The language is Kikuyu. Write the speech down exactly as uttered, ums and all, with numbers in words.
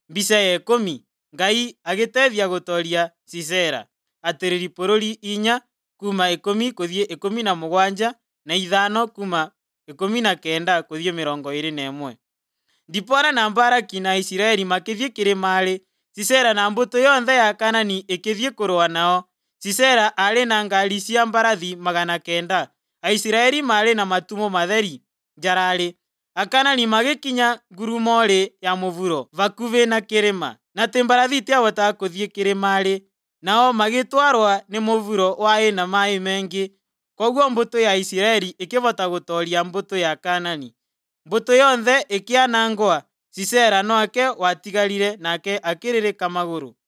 Mbica ya ikũmi. Ngai agĩteithia gũtooria Sisera. Atĩrĩri bũrũri inya kuma ikũmi kũthiĩ ikũmi na mũgwanja na ithano kuma ikũmi na kenda kũthiĩ mĩrongo ĩrĩ na ĩmwe. Dipora na Baraki na Isiraeli makĩthiĩ kĩrĩma-rĩ, Sisera na mbũtũ yothe ya Kaanani ĩkĩthiĩ kũrũa nao. Sisera arĩ na ngaari cia mbarathi magana kenda. Aisiraeli marĩ na matumũ matheri njararĩ. Akaanani magĩkinya ngurumo-rĩ ya mũburo vakuvi na kĩrĩma, na tĩ mbarathi itiahotaga kũthiĩ kĩrĩma-rĩ, nao magĩtwarwa nĩ mũburo warĩ na maaĩ mengi. Koguo mbũtũ ya Isiraeli ĩkĩhota gũtooria mbũtũ ya Kaanani. Mbũtũ yothe ĩkĩanangwo. Sisera nake watigarire, nake akĩrĩrĩka magũrũ.